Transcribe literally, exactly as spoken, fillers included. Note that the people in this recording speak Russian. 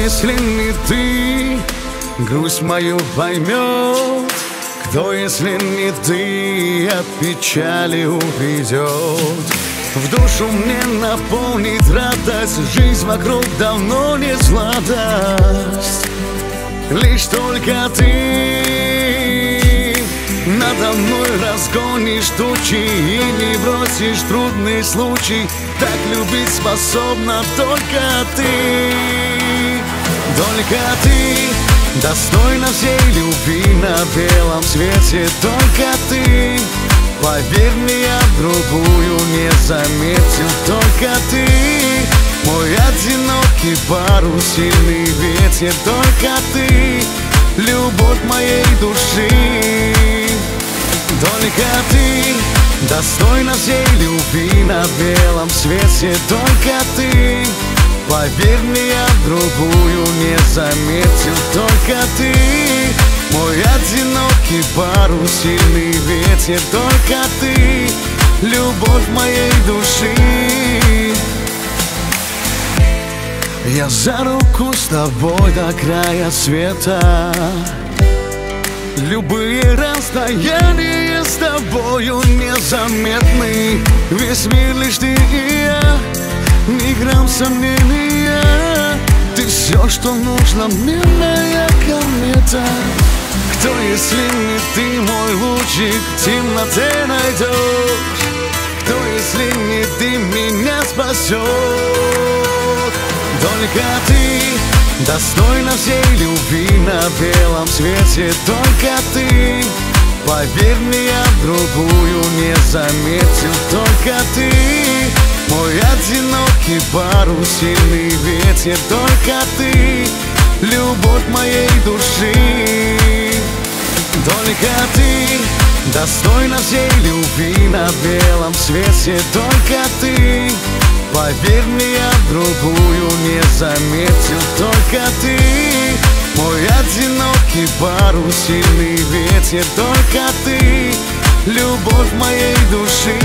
если не ты, грусть мою поймет? Кто, если не ты, от печали уведет? В душу мне наполнит радость, жизнь вокруг давно не сладость. Лишь только ты надо мной разгонишь тучи и не бросишь трудный случай. Так любить способна только ты, только ты достойна всей любви на белом свете. Только ты, поверь мне, я другую не заметил. Только ты, мой одинокий парус, сильный ветер. Только ты, любовь моей души. Только ты достойна всей любви на белом свете. Только ты, поверь мне, я другую не заметил. Только ты, мой одинокий парус, сильный ветер. Только ты, любовь моей души. Я за руку с тобой до края света. Любые расстояния с тобою незаметны. Весь мир лишь ты и я, ни грамм сомнения. Ты все, что нужно мне, моя комета. Кто, если не ты, мой лучик, в темноте найдешь? Кто, если не ты, меня спасет? Только ты достойна всей любви на белом свете. Только ты, поверь мне, я другую не заметил. Только ты, мой одинокий парус, сильный ветер. Только ты, любовь моей души. Только ты достойна всей любви на белом свете. Только ты, поверь мне, я другую не заметил. Только ты, мой одинокий парус, сильный ветер. Только ты, любовь моей души.